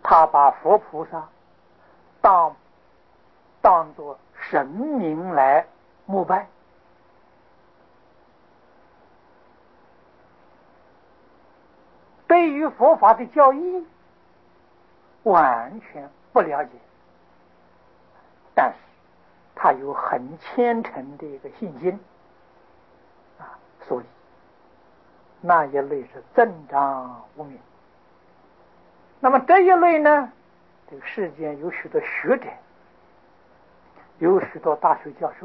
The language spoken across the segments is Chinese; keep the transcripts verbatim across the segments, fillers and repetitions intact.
他把佛菩萨当当作神明来膜拜，对于佛法的教义完全不了解，但是他有很虔诚的一个信心啊，所以那一类是增长无名。那么这一类呢，这个世间有许多学者，有许多大学教授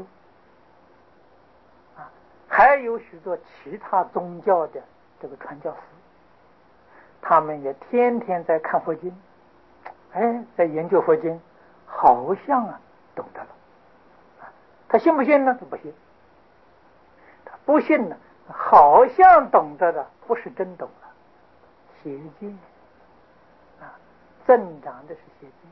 啊，还有许多其他宗教的这个传教士，他们也天天在看佛经，哎，在研究佛经，好像啊懂得了。他信不信呢？他不信。他不信呢，好像懂得了，不是真懂了，邪见啊，增长的是邪见。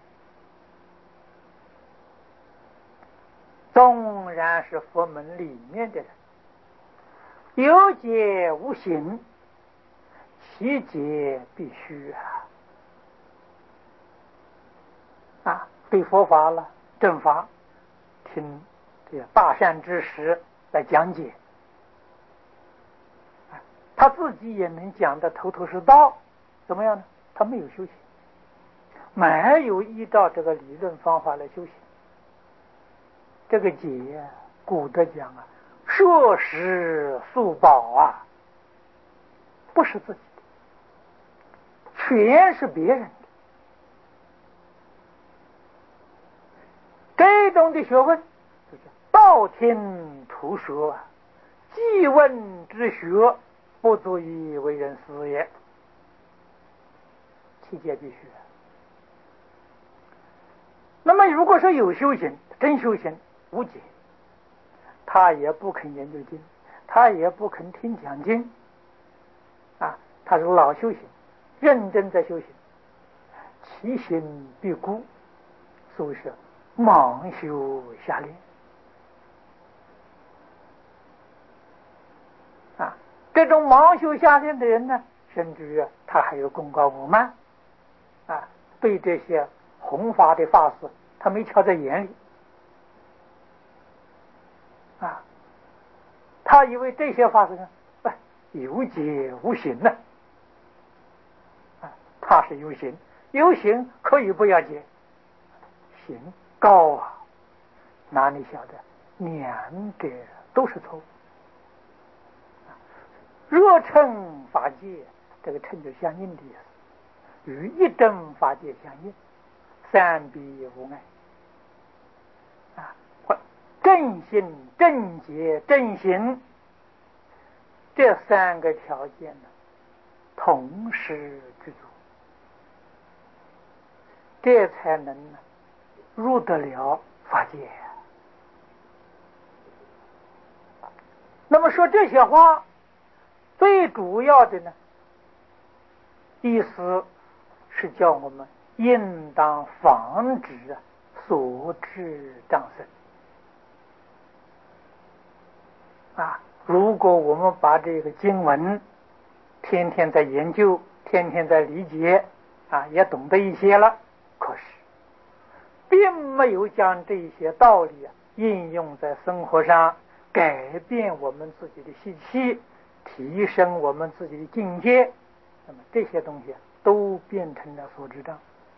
纵然是佛门里面的人，有解无行，其解必须啊！啊，对佛法了，正法，听这个大善知识来讲解，他自己也能讲得头头是道，怎么样呢？他没有修行，没有依照这个理论方法来修行。这个解，古德讲啊，摄食素宝啊，不是自己的，全是别人的。这种的学问就是道听途说啊，记问之学，不足以为人师也。七戒必须。那么如果说有修行，真修行无解，他也不肯研究经，他也不肯听讲经啊，他是老修行，认真在修行，其心必孤，所以是盲修瞎练啊。这种盲修瞎练的人呢，甚至于他还有功高我慢啊，对这些弘法的法师，他没瞧在眼里啊，他以为这些法师呢，有解无行呢啊，他是有行，有行可以不要解，行高啊，哪里晓得两者都是错误。若称法界，这个称就相应的意思，与一真法界相应，三必无碍啊。正心、正解、正行这三个条件呢，同时具足，这才能入得了法界。那么说这些话，最主要的呢，意思是叫我们应当防止所知障生啊。如果我们把这个经文天天在研究，天天在理解啊，也懂得一些了，可是并没有将这些道理啊应用在生活上，改变我们自己的习气，提升我们自己的境界，那么这些东西都变成了所知障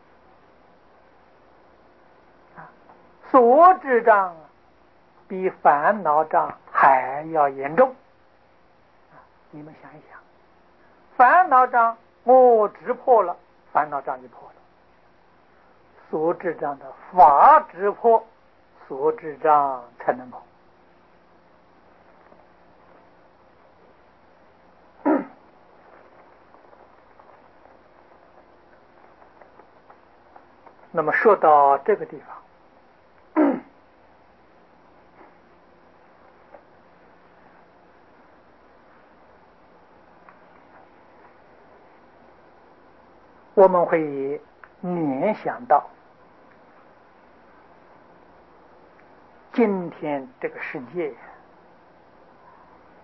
啊。所知障比烦恼障还要严重啊！你们想一想，烦恼障我知破了，烦恼障就破了；所知障的法知破，所知障才能破。那么说到这个地方，我们会联想到今天这个世界，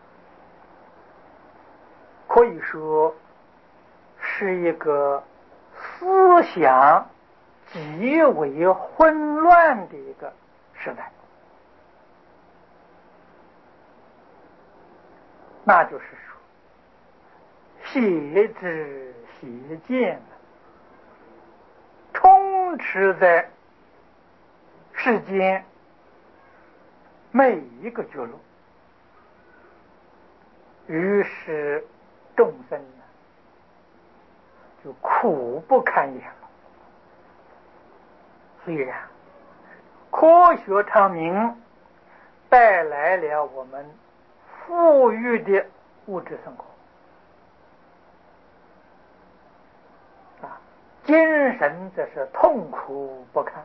可以说是一个思想极为混乱的一个时代，那就是说，邪知邪见充斥在世间每一个角落，于是众生就苦不堪言了。虽然科学昌明带来了我们富裕的物质生活啊，精神则是痛苦不堪。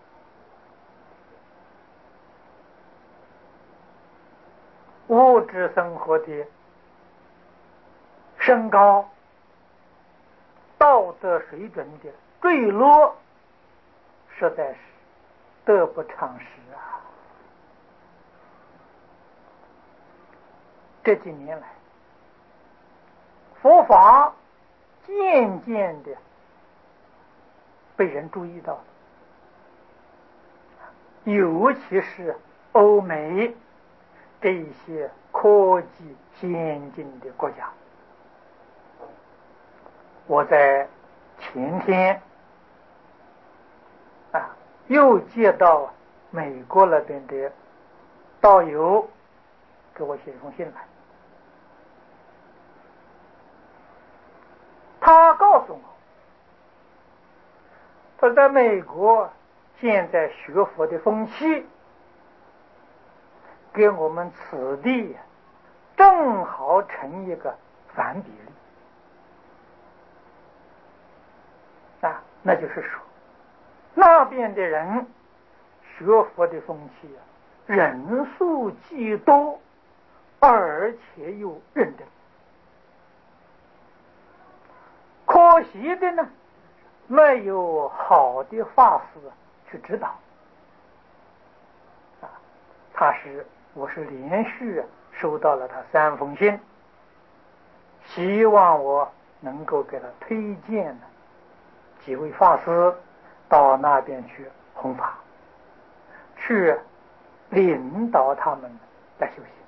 物质生活的升高，道德水准的坠落，实在是得不偿失啊！这几年来，佛法渐渐的被人注意到了，尤其是欧美这一些科技先进的国家。我在前天啊，又接到美国那边的导游给我写一封信来，他告诉我，他在美国现在学佛的风气跟我们此地正好成一个反比例啊，那就是说，那边的人学佛的风气啊，人数极多，而且又认真。可惜的呢，没有好的法师去指导啊。他是我是连续收到了他三封信，希望我能够给他推荐呢几位法师到那边去弘法，去领导他们来修行。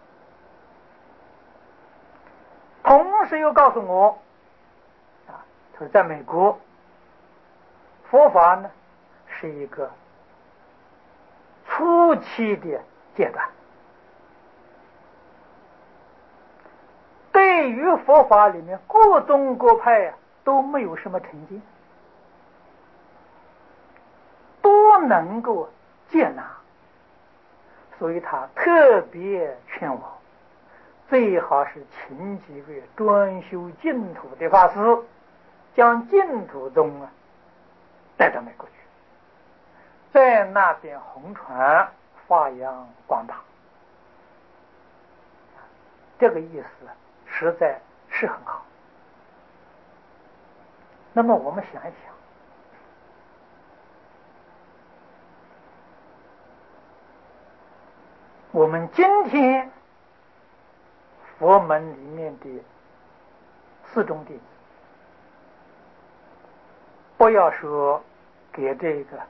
同时又告诉我啊，他说在美国佛法呢是一个初期的阶段，对于佛法里面各宗各派啊都没有什么成见，都能够接纳，所以他特别劝我最好是请几位专修净土的法师，将净土宗啊带到美国去，在那边弘传发扬光大。这个意思实在是很好。那么我们想一想，我们今天佛门里面的四众弟子，不要说给这个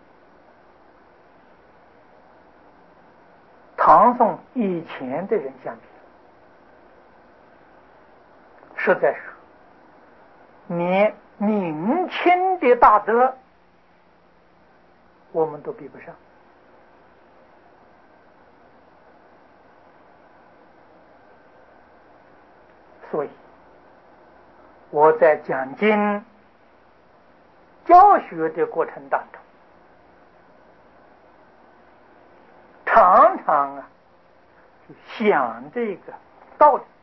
唐宋以前的人相比，实在是连明清的大德我们都比不上。所以我在讲经教学的过程当中，常常啊就想这个道理。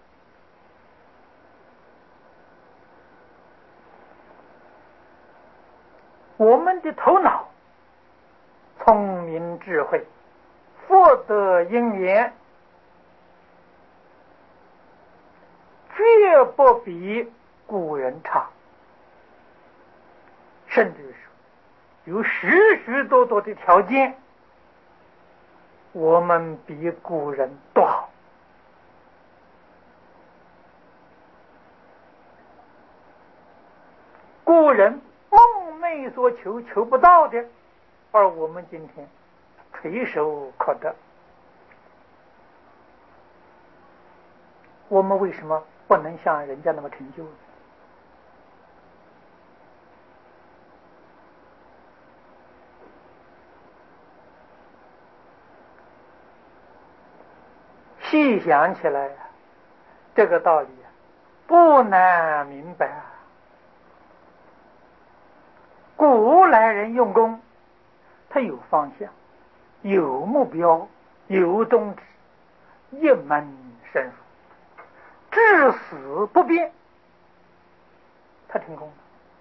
我们的头脑聪明智慧，福德因缘，绝不比古人差，甚至说有许许多多的条件我们比古人都好。古人梦寐所求求不到的，而我们今天垂手可得。我们为什么不能像人家那么成就呢？细想起来，这个道理不难明白啊。古来人用功，他有方向，有目标，有宗旨，一门深入，至死不变，他成功了。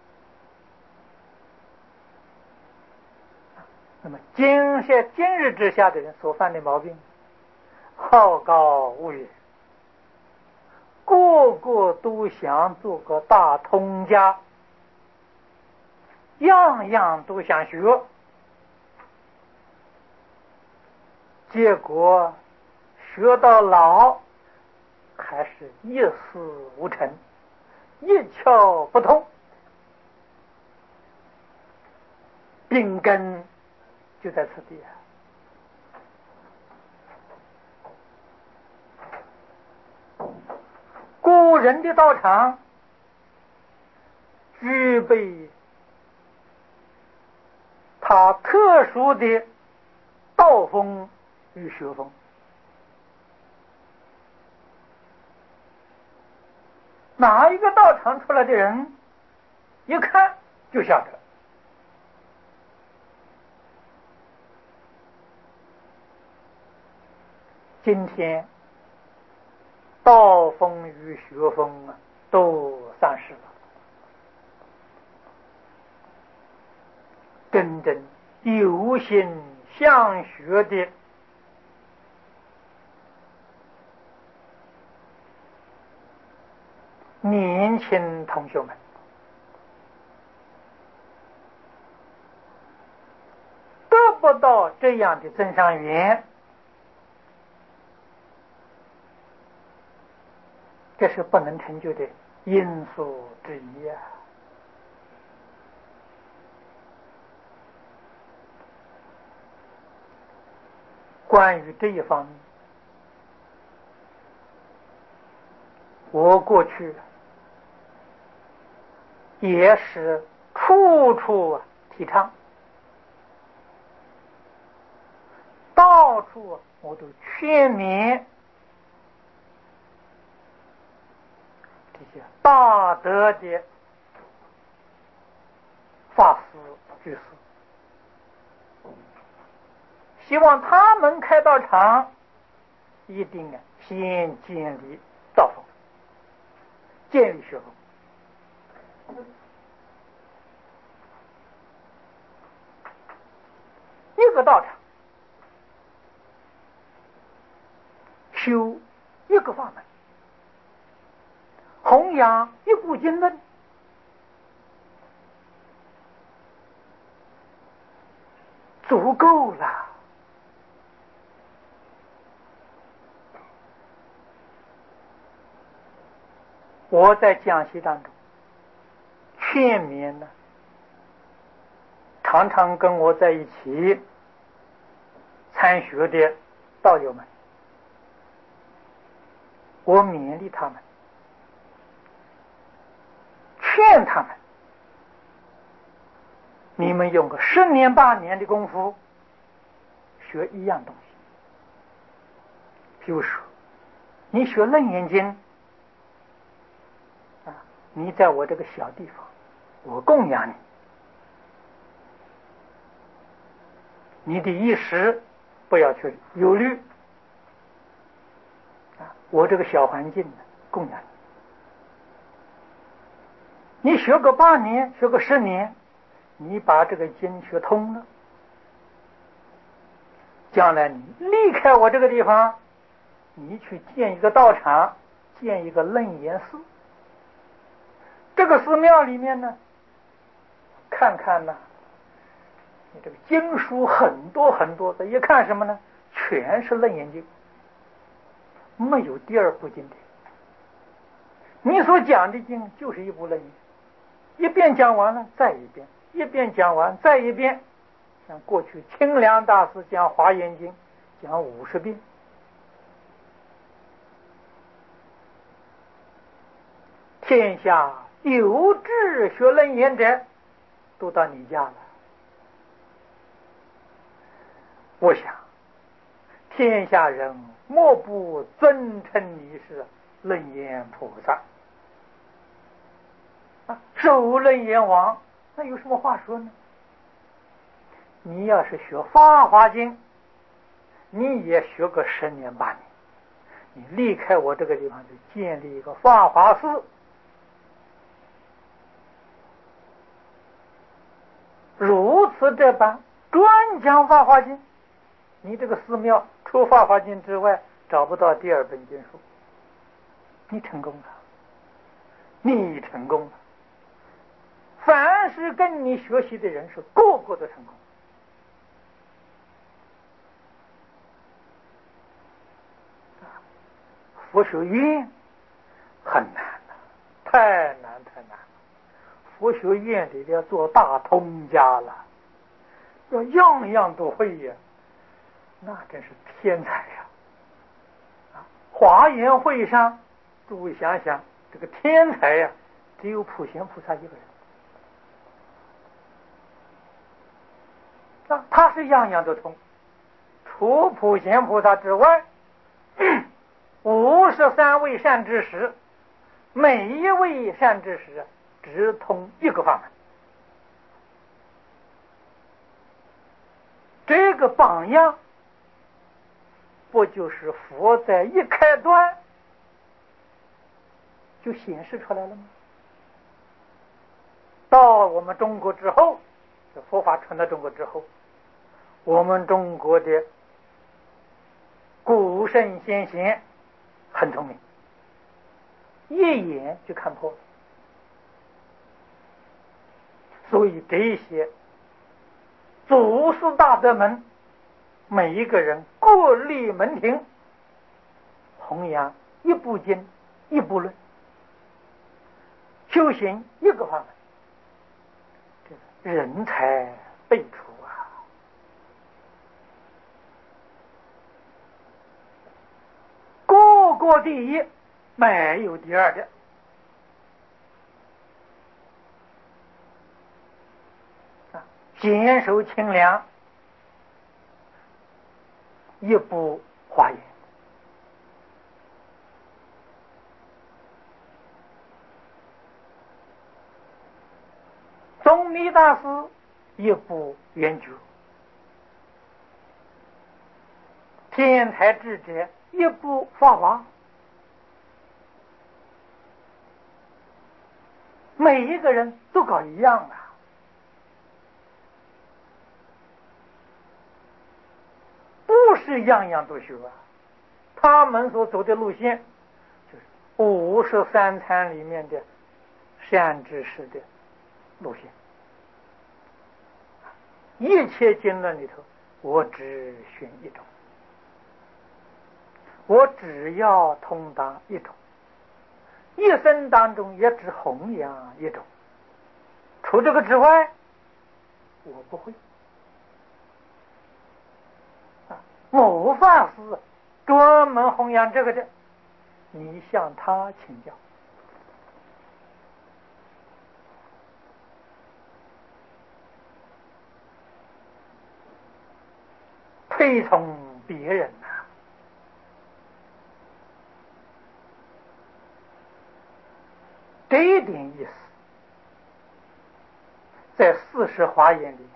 那么今些今日之下的人所犯的毛病，好高骛远，个个都想做个大通家，样样都想学，结果学到老还是一事无成，一窍不通，病根就在此地啊。古人的道场具备他特殊的道风与学风，哪一个道场出来的人，一看就晓得。今天道风与学风啊都丧失了，真正有心向学的年轻同学们，得不到这样的增上缘，这是不能成就的因素之一啊。关于这一方面，我过去也是处处提倡，到处我都劝勉这些大德的法师居士，希望他们开道场一定啊先建立道风，建立学风。一个道场修一个法门，弘扬一部经论，足够了。我在讲习当中劝勉呢，常常跟我在一起参学的道友们，我勉励他们，劝他们，你们用个十年八年的功夫学一样东西。比如说你学楞严经啊，你在我这个小地方，我供养你，你的一时不要去忧虑啊，我这个小环境供养你。你学个八年，学个十年，你把这个经学通了，将来你离开我这个地方，你去建一个道场，建一个楞严寺，这个寺庙里面呢，看看呢，你这个经书很多很多的，一看什么呢？全是楞严经，没有第二部经典。你所讲的经就是一部楞严， 一遍讲完了再一遍，一遍讲完再一遍。像过去清凉大师讲《华严经》讲五十遍，天下有志学楞严者都到你家了。我想天下人莫不尊称你是楞严菩萨啊，受楞严王，那有什么话说呢？你要是学《法华经》，你也学个十年八年，你离开我这个地方就建立一个法华寺，如此这般专讲《法华经》，你这个寺庙除《法华经》之外找不到第二本经书，你成功了，你成功了。凡是跟你学习的人是个个都成功。佛学院很难了，太难太难了。佛学院里要做大通家了，要样样都会呀，那真是天才呀！啊，华严会上，诸位想想，这个天才呀，只有普贤菩萨一个人。啊，他是样样都通，除普贤菩萨之外，五十三位善知识，每一位善知识只通一个法门。这个榜样，不就是佛在一开端就显示出来了吗？到我们中国之后，这佛法传到中国之后，我们中国的古圣先贤很聪明，一眼就看破了。所以这些祖师大德们，每一个人各立门庭，弘扬一部经一部论，修行一个法门，这个人才辈出啊！个个第一，没有第二的。坚守清凉，一部华严，宗密大师一部圆觉，天台智者一部法华，每一个人都搞一样啊。不是样样都学啊，他们所走的路线就是五十三参里面的善知识的路线。一切经论里头，我只选一种，我只要通达一种，一生当中也只弘扬一种，除这个之外，我不会。某法师专门弘扬这个的，你向他请教。推崇别人呐、啊，这一点意思，在四十华严里面，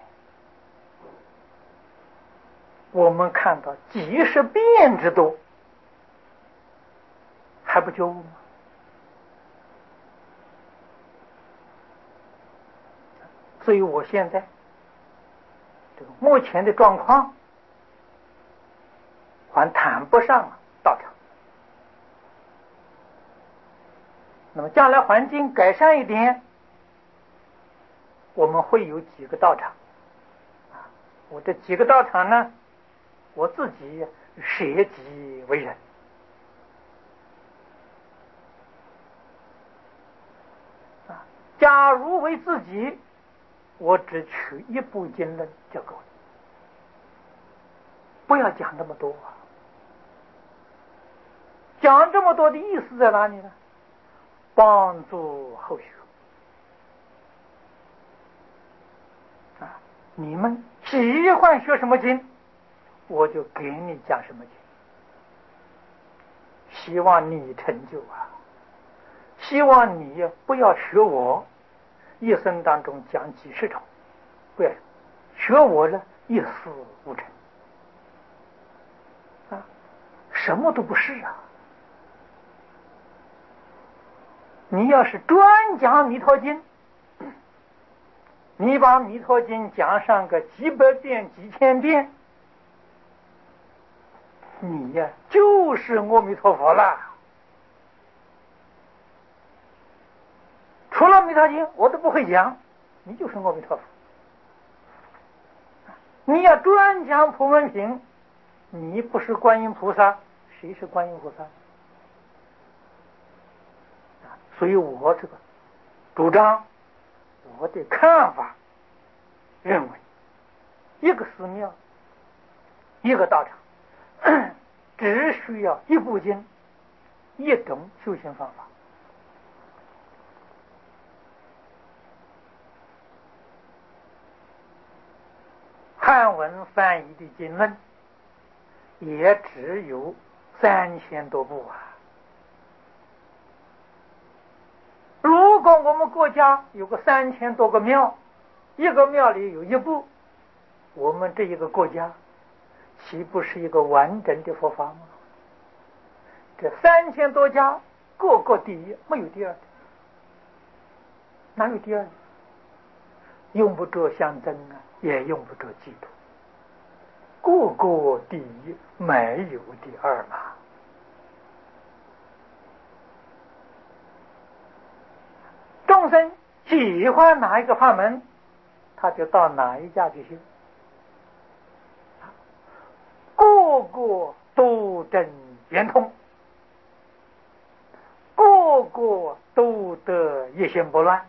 我们看到几十遍之多，还不觉悟吗？所以我现在这个目前的状况，还谈不上道场。那么将来环境改善一点，我们会有几个道场。我这几个道场呢，我自己舍己为人。将假如为自己，我只取一部经论就够了，不要讲这么多啊！讲这么多的意思在哪里呢？帮助后学啊！你们喜欢学什么经，我就给你讲什么经。希望你成就啊！希望你不要学我，一生当中讲几十场，不要学我了，一事无成啊！什么都不是啊！你要是专讲弥陀经，你把弥陀经讲上个几百遍、几千遍，你呀就是阿弥陀佛了。除了弥陀经我都不会讲，你就是阿弥陀佛。你要专讲普门品，你不是观音菩萨，谁是观音菩萨？所以我这个主张，我的看法认为，一个寺庙，一个道场，只需要一部经，一种修行方法。汉文翻译的经论也只有三千多部啊！如果我们国家有个三千多个庙，一个庙里有一部，我们这一个国家岂不是一个完整的佛法吗？这三千多家，个个第一，没有第二的，哪有第二的？用不着相争啊，也用不着嫉妒，个个第一，没有第二嘛。众生喜欢哪一个法门，他就到哪一家去修，个个都证圆通，个个都得一心不乱，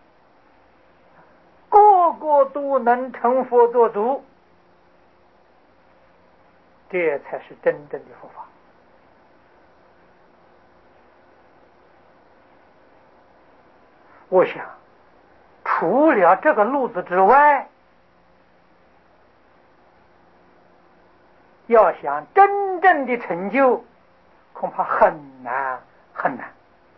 个个都能成佛作主，这才是真正的佛法。我想除了这个路子之外，要想真正的成就，恐怕很难很难。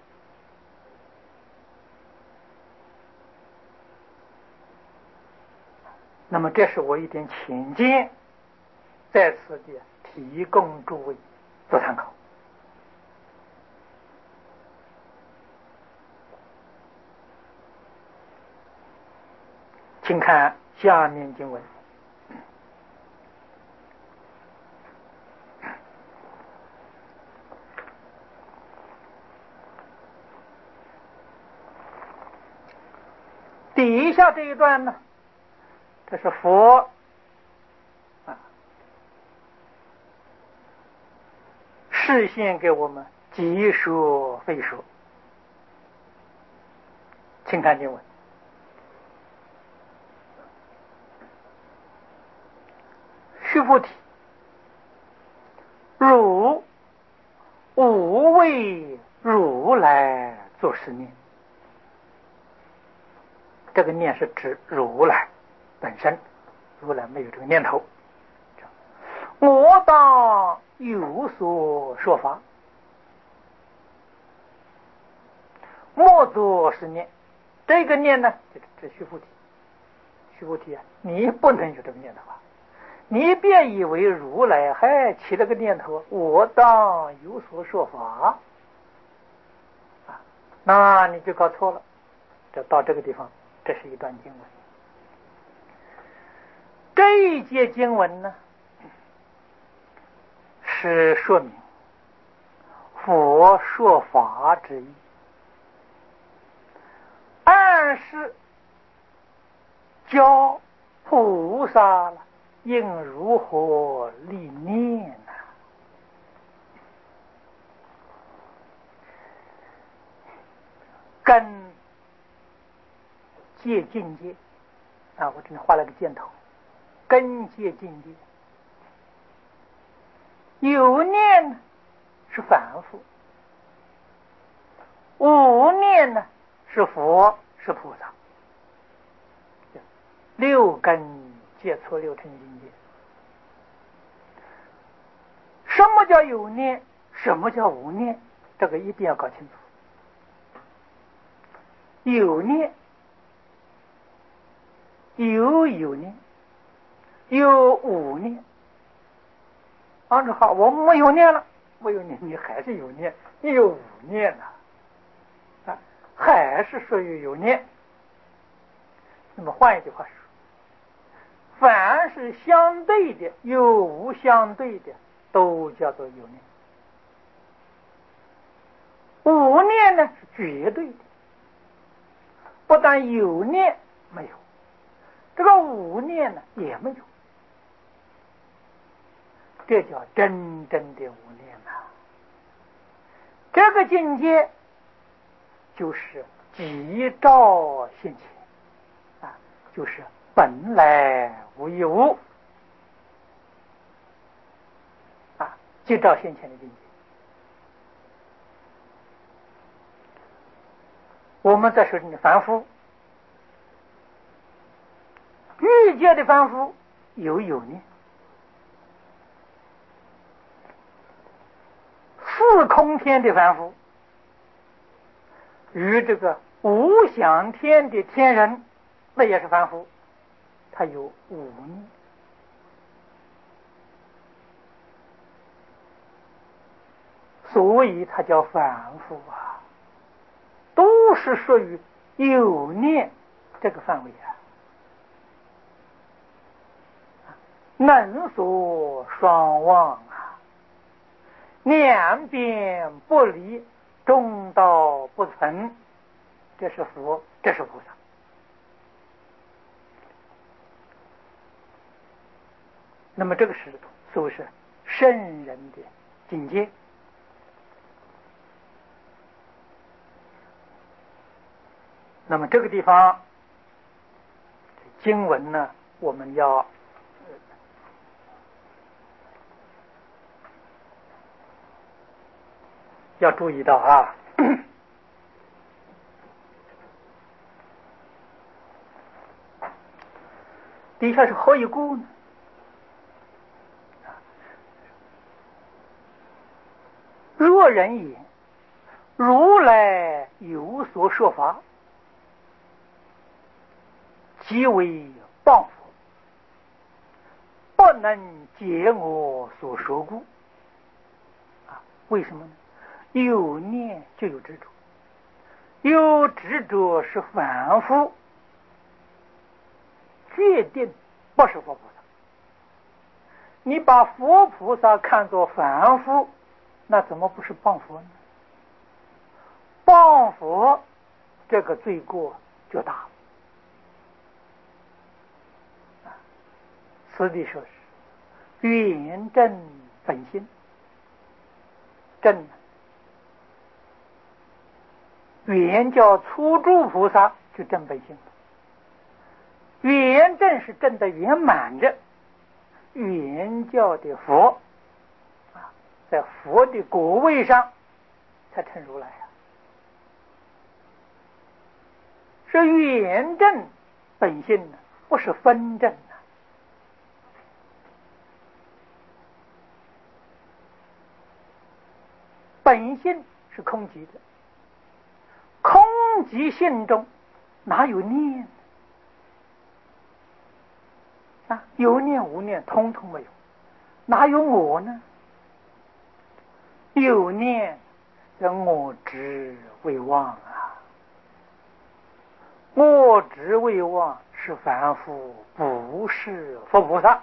那么这是我一点浅见，在此的提供诸位做参考。请看下面经文。底下这一段呢，这是佛啊示现给我们即说非说。请看经文。须菩提，汝无为如来作是念。这个念是指如来本身，如来没有这个念头。我当有所说法，莫作是念。这个念呢，就是须菩提，须菩提啊，你不能有这个念头啊！你别以为如来还起了个念头，我当有所说法啊，那你就搞错了。这到这个地方，这是一段经文。这一节经文呢，是说明佛说法之意，暗示教菩萨了应如何立念呢？跟界境界啊，我这里画了个箭头，根界境界。有念呢是凡夫，无念呢是佛，是菩萨。六根接触六尘境界。什么叫有念？什么叫无念？这个一定要搞清楚。有念，有有念，有无念。按照好，我没有念了，没有念，你还是有念，你有无念了，啊，还是属于有念。那么换一句话说，凡是相对的，有无相对的，都叫做有念。无念呢是绝对的，不但有念没有，这个无念呢也没有，这叫真正的无念呐、啊。这个境界就是即照现前啊，就是本来无一物啊，即照现前的境界。我们再说你的凡夫，欲界的凡夫有有念，四空天的凡夫与这个无想天的天人，那也是凡夫，他有无念。所以他叫凡夫啊，都是属于有念这个范围啊。能所双忘啊，两边不离，中道不存，这是佛，这是菩萨。那么这个是所谓是圣人的境界。那么这个地方经文呢，我们要要注意到啊，底下是何以故呢？若人也，如来有所说法，即为谤佛，不能解我所说故。啊，为什么呢？有念就有执着，有执着是凡夫，决定不是佛菩萨。你把佛菩萨看作凡夫，那怎么不是谤佛呢？谤佛这个罪过就大了。此地说是圆正本心，正圆叫初住菩萨就正本心，圆正是正的圆满着，圆教的佛啊，在佛的果位上才成如来啊，是圆正本性呢，不是分正啊。本性是空寂的，空寂性中哪有念啊？有念无念通通没有，哪有我呢？有念叫我执为妄啊，我执为妄是凡夫，不是佛菩萨。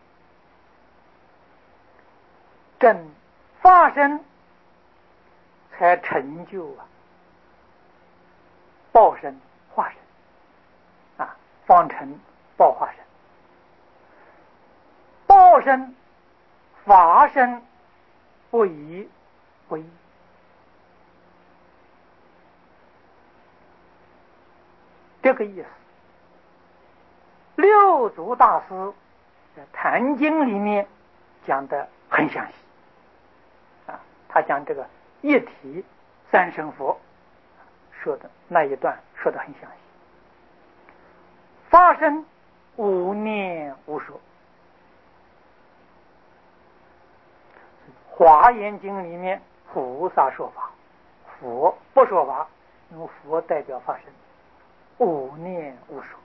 正发生才成就啊报身化身啊，方成报化身。报身法身不一不一，这个意思六祖大师在《坛经》里面讲的很详细啊，他讲这个一体三身佛说的那一段说的很详细。发生无念无说，《华严经》里面菩萨说法，佛不说法，因为佛代表发生，无念无说。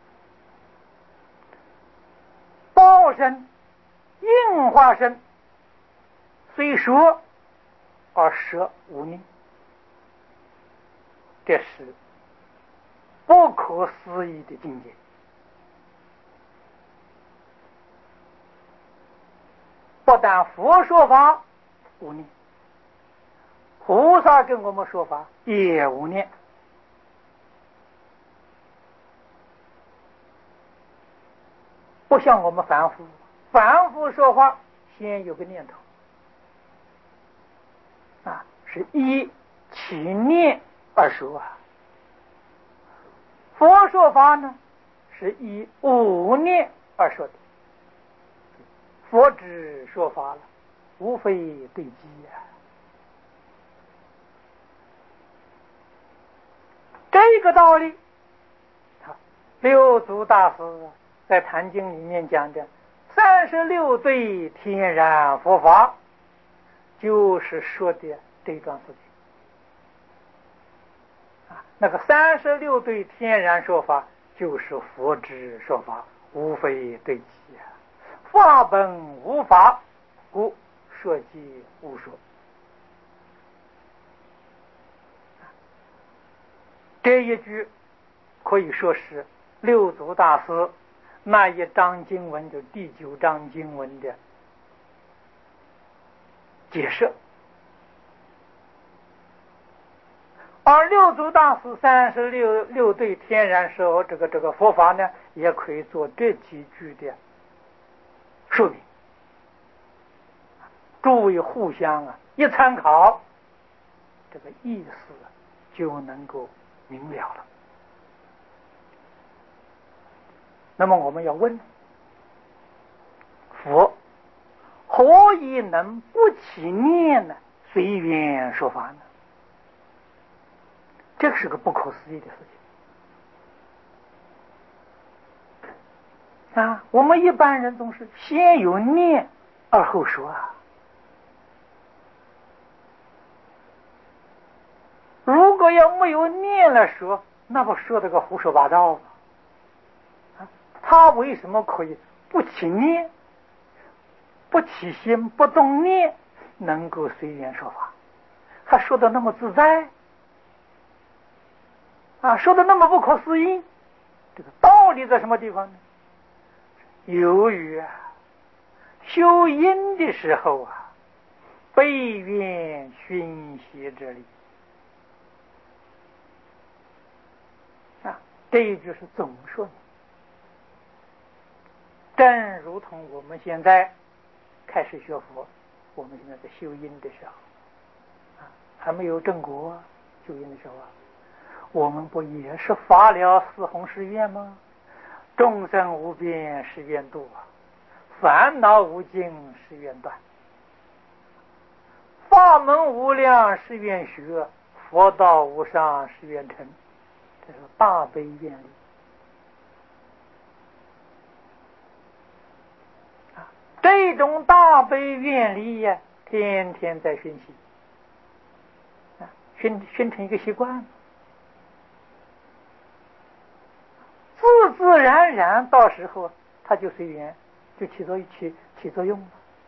报身、应化身虽说而实无念，这是不可思议的境界。不但佛说法无念，菩萨跟我们说法也无念。不像我们凡夫，凡夫说话先有个念头啊，是依起念而说啊。佛说法呢，是依无念而说的。佛只说法了，无非对机啊。这个道理，六祖大师在《坛经》里面讲的三十六对天然佛法，就是说的这段事情啊。那个三十六对天然说法，就是佛之说法，无非对机啊。法本无法，故说即无说。这一句可以说是六祖大师那一章经文，就第九章经文的解释。而六祖大师三十六六对天然说这个这个佛法呢，也可以做这几句的说明。诸位互相啊一参考，这个意思就能够明了了。那么我们要问，佛何以能不起念呢？随缘说法呢？这个是个不可思议的事情啊！我们一般人总是先有念而后说啊。如果要没有念了说，那不说这个胡说八道吗？啊，他为什么可以不起念、不起心、不动念，能够随缘说法？他说的那么自在啊，说的那么不可思议，这个道理在什么地方呢？由于啊，修因的时候啊，悲愿熏习之力啊，这一句是总说明。正如同我们现在开始学佛，我们现在在修因的时候啊，还没有正果啊，修因的时候啊，我们不也是发了四弘誓愿吗？众生无边誓愿度啊，烦恼无尽誓愿断，法门无量誓愿学，佛道无上誓愿成。这是大悲愿力啊！这种大悲愿力呀，天天在熏习啊，熏熏成一个习惯，自自然然，到时候它就随缘，就起作起起作用了。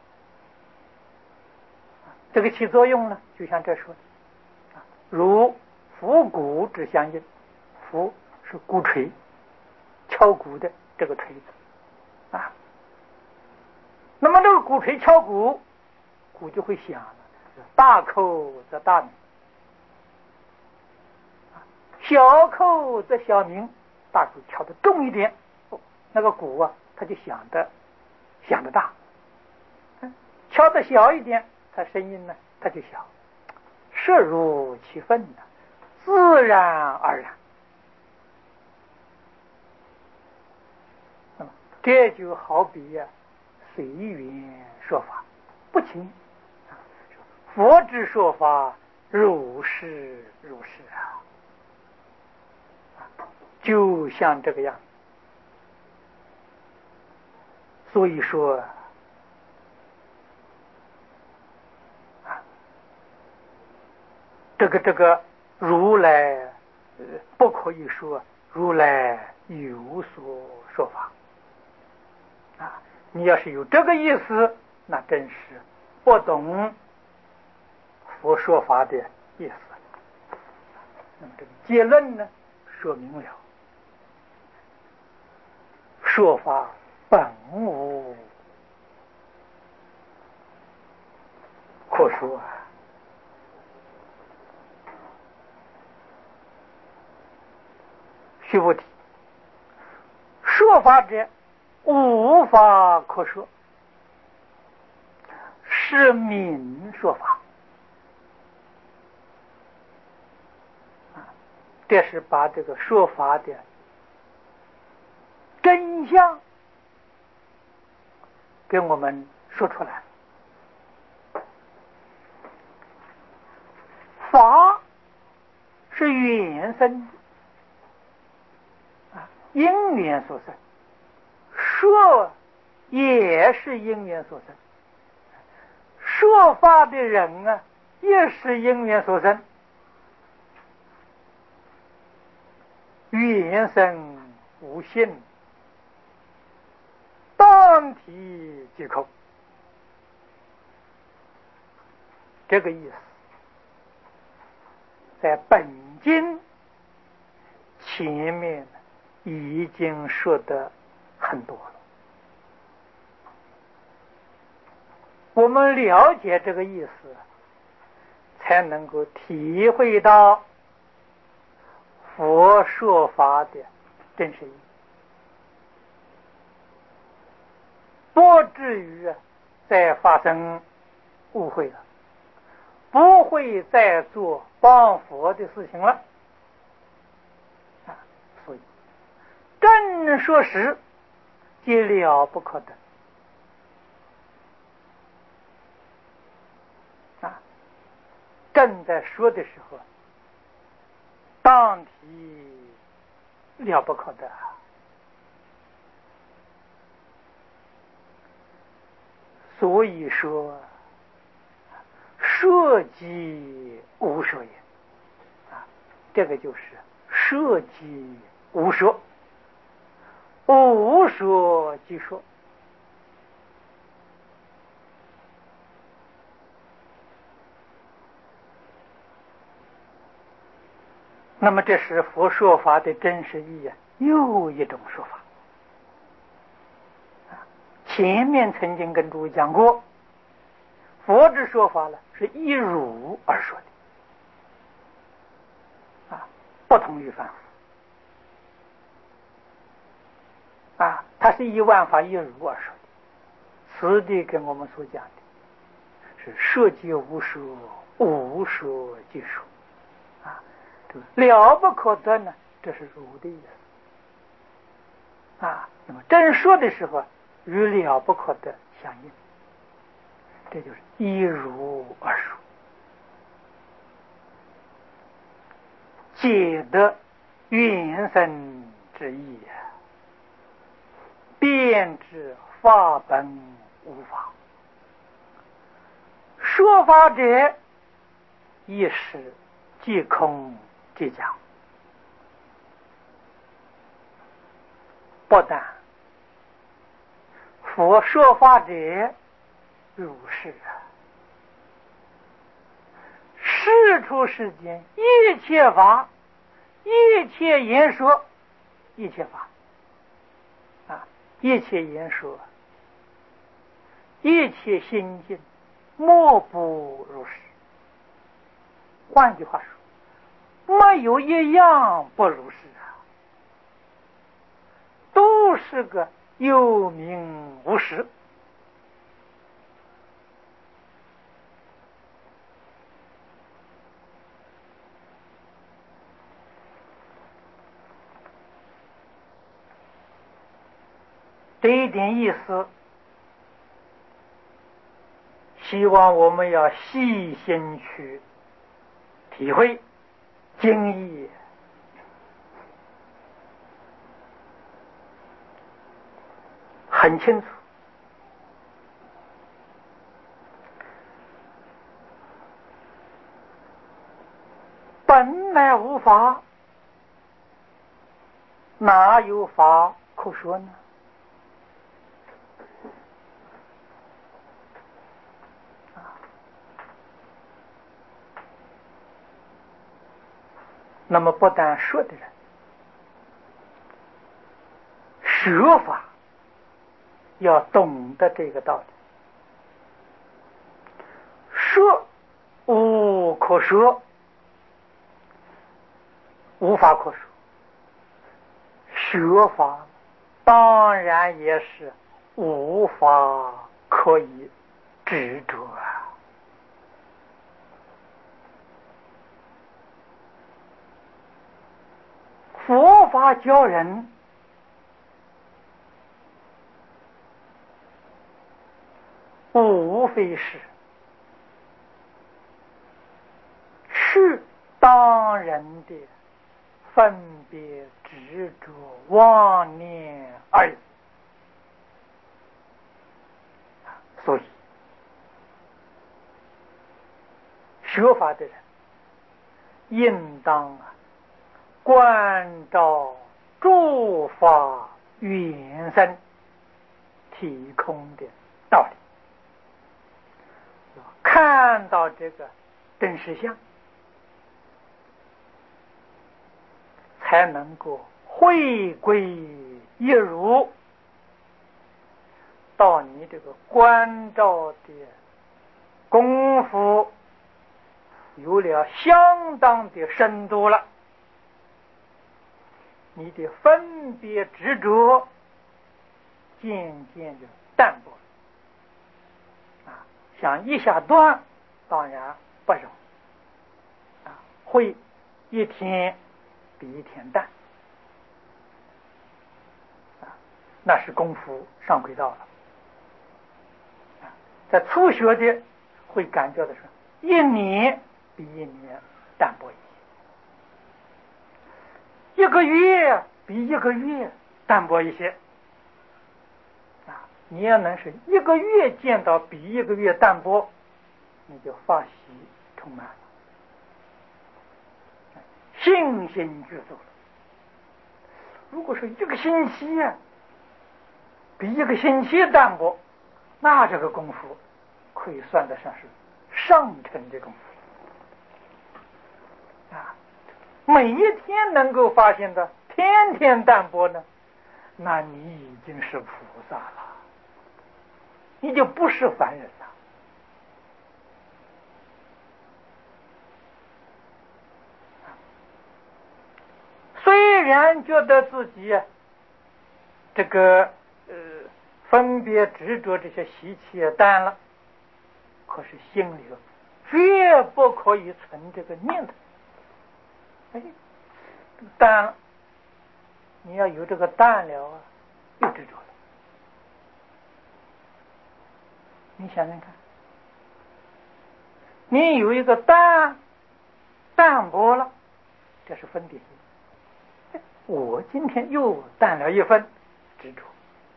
这个起作用呢，就像这说的，如鼓鼓之相应，鼓是鼓槌，敲鼓的这个锤子啊。那么这个鼓槌敲鼓，鼓就会响了，大扣则大鸣，小扣则小鸣。大鼓敲得重一点，那个鼓啊，它就响得响得大；敲得小一点，它声音呢，它就小，摄入其分的，自然而然。 这就好比呀、啊，随缘说法，不轻。佛之说法，如是如是啊，就像这个样子。所以说啊，这个这个如来，呃，不可以说如来有所说法啊。你要是有这个意思，那真是不懂佛说法的意思。那么这个结论呢，说明了说法本无可说啊。须菩提，说法者无法可说，是名说法。这是把这个说法的真相给我们说出来。法是缘生啊，因缘所生；说也是因缘所生，说法的人啊，也是因缘所生。缘生无性，当体即空，这个意思在本经前面已经说的很多了。我们了解这个意思，才能够体会到佛说法的真实意义，不至于再发生误会了，不会再做谤佛的事情了啊！所以正说实，皆了不可得啊！正在说的时候，当体了不可得。所以说，摄即无摄也啊，这个就是摄即无说，无说即说。那么这是佛说法的真实意义，又一种说法。前面曾经跟诸位讲过，佛之说法呢，是依儒而说的啊，不同于凡夫啊，它是依万法依儒而说的。此地跟我们所讲的是摄即无说，无说即说啊，了不可得呢，这是儒的意思啊。那么真说的时候，与了不可得相应，这就是依儒而说，解得缘生之意，辩知法本无法。说法者，亦是即空即讲，不但佛说法者如是啊，世出世间一切法，一切言说，一切法啊，一切言说，一切心境，莫不如是。换句话说，没有一样不如是啊，都是个有名无实。 这一点意思，希望我们要细心去体会经义，很清楚。本来无法，哪有法可说呢？那么不但说的人，说法要懂得这个道理。说无可说，无法可说，说法当然也是无法可以执着啊。佛法教人无非是去当人的分别执着妄念而已。所以学法的人应当啊关照诸法原生体空的道理，看到这个真实相，才能够回归一如，到你这个关照的功夫有了相当的深度了，你的分别执着渐渐的淡薄啊，想一下断当然不容易啊，会一天比一天淡啊，那是功夫上轨道了啊。在初学的会感觉的是一年比一年淡薄一些，一个月比一个月淡薄一些啊。你要能是一个月见到比一个月淡薄，你就法喜充满了，信心具足了。如果是一个星期啊比一个星期淡薄，那这个功夫可以算得上是上乘的功夫啊。每一天能够发现的天天淡薄呢，那你已经是菩萨了，你就不是凡人了。虽然觉得自己这个呃分别执着这些习气也淡了，可是心里绝不可以存这个念头。哎，淡了，你要有这个淡了啊，又执着了。你想想看，你有一个淡淡薄了，这是分别心。我今天又淡了一分执着，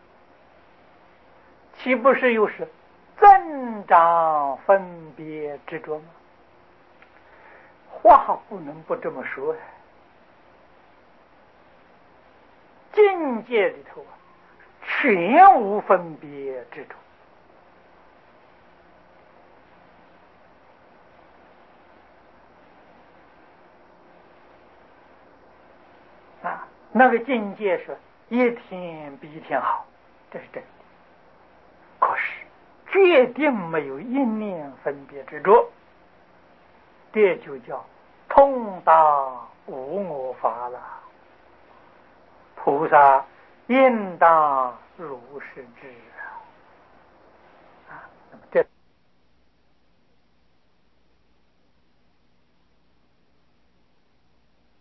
岂不是又是增长分别执着吗？话不能不这么说呀。境界里头啊，全无分别执着啊，那个境界是一天比一天好，这是真的。可是决定没有一念分别执着，这就叫通达无我法了。菩萨应当如是知。